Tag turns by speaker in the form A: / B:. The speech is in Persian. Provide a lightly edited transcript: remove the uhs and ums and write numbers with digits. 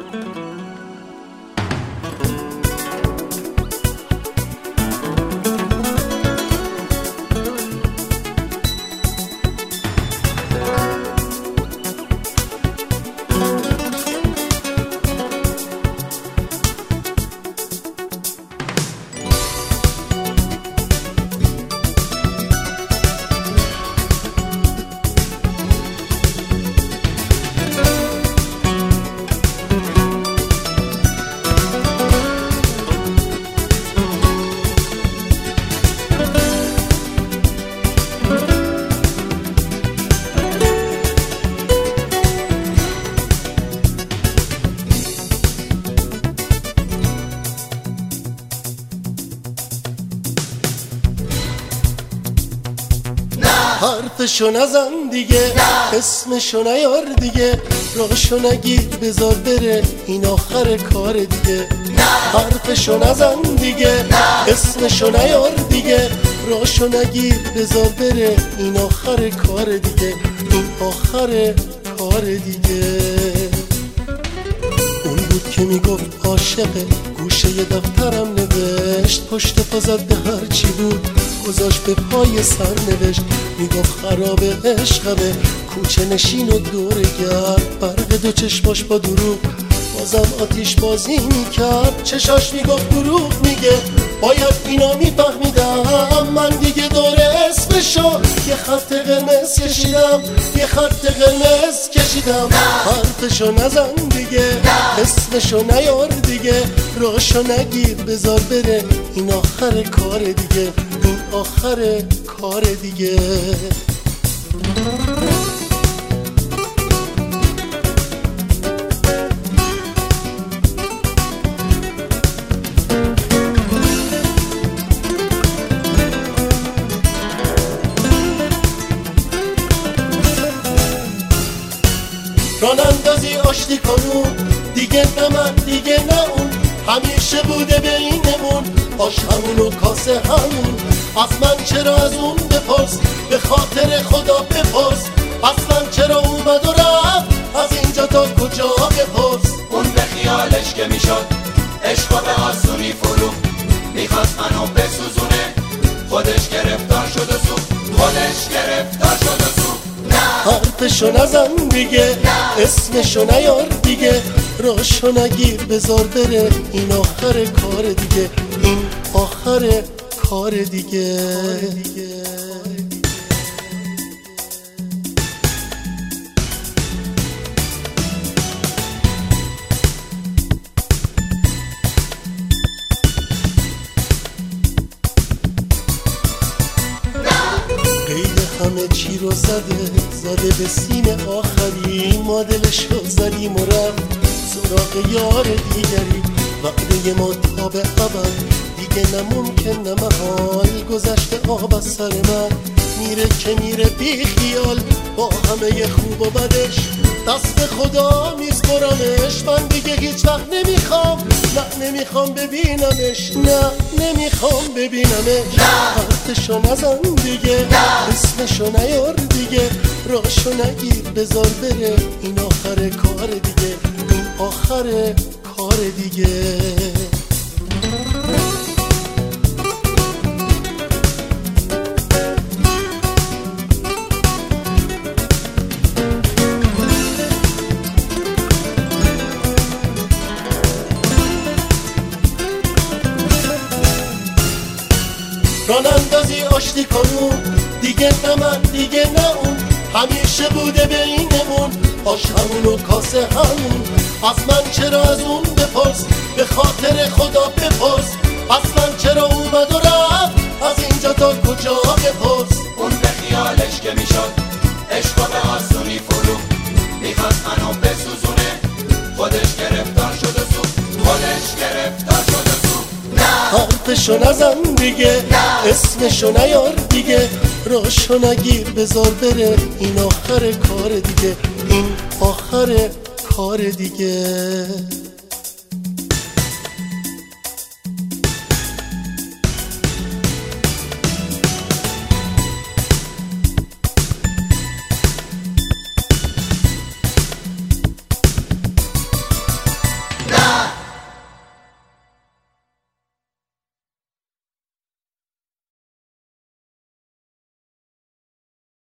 A: حرفشو نزن دیگه، اسمشو نیار دیگه، راهشو نگیر بذار بره، این آخر کار دیگه. حرفشو نزن دیگه، اسمشو نیار دیگه، راهشو نگیر بذار بره، این آخر کار دیگه، این آخر کار دیگه. اون بود که میگفت عاشقه، گوشه ی دفترم نوشت، پشت پا زد به هرچی بود گذاشت به پای سر نوشت. میگفت خرابه عشقمه، کوچه نشین و دور گرد، برق دو چشماش با دروغ بازم آتیش بازی میکرد. چشاش میگفت دروغ میگه، باید اینا میفهمیدم، من دیگه دور اسمشو یه خط قرمز کشیدم، یه خط قرمز کشیدم. حرفشو نزن دیگه، اسمشو نیار دیگه، راهشو نگیر بذار بره، این آخر کار دیگه، این آخر کار دیگه. رانندازی آشتی کنون دیگه، نه من دیگه نه اون، همیشه بوده بینمون، آش همون و کاسه همون. از من چرا از اون بپرس، به خاطر خدا بپرس، اصلا چرا اومد و رفت، از اینجا تا کجا بپرس.
B: اون به خیالش که میشد عشقا به آسونی فرو، میخواست منو بسوزونه، خودش گرفتار شد و سو، خودش گرفتار شد و سو.
A: حرفشو نزن دیگه، اسمشو نیار دیگه، راهشو نگیر بذار بره، این آخر کار دیگه، این آخر کار دیگه. همه چی رو زده به سیم آخری، ما دلشو زدیم و رفت سراغ یار دیگری. وعده ما تا به ابد دیگه نه ممکن نه محال، گذشته آب از سر من میره که میره بی خیال، با همه خوب و بدش دست خدا میسپرمش. من دیگه هیچ وقت نمیخوام، نه نمیخوام ببینمش، نه نمیخوام ببینمش. حرفشو نزن دیگه، اسمشو نیار دیگه، راهشو نگیر بذار بره، این آخر کار دیگه، این آخر کار دیگه. رانندازی آشتی کنون دیگه، نه من دیگه نه اون، همیشه بوده بینمون، آش همون و کاسه همون. از من چرا از اون بپرس، به خاطر خدا بپرس، اصلا چرا اومد و رفت، از اینجا تا کجا بپرس.
B: اون به خیالش که میشد عشقا به آسونی فرو، میخواست منو بسوزونه، خودش گرفتار شد و سو، خودش گرفتار شد و سو.
A: حرفشو نزن دیگه، اسمشو نیار دیگه، راهشو نگیر بذار بره، این آخر کار دیگه، این آخر کار دیگه.